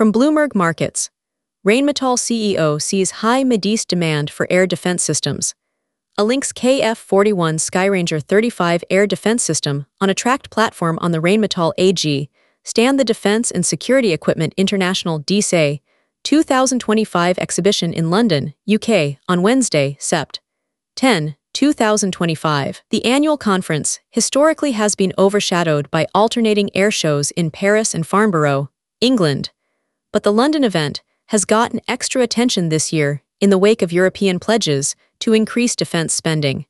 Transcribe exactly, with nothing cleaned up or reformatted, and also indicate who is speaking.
Speaker 1: From Bloomberg Markets, Rheinmetall C E O sees high Mideast demand for air defense systems. A Lynx K F forty-one Skyranger thirty-five air defense system on a tracked platform on the Rheinmetall A G Stand the Defence and Security Equipment International D S E two thousand twenty-five exhibition in London, U K, on Wednesday, September tenth, two thousand twenty-five. The annual conference historically has been overshadowed by alternating air shows in Paris and Farnborough, England, but the London event has gotten extra attention this year in the wake of European pledges to increase defense spending.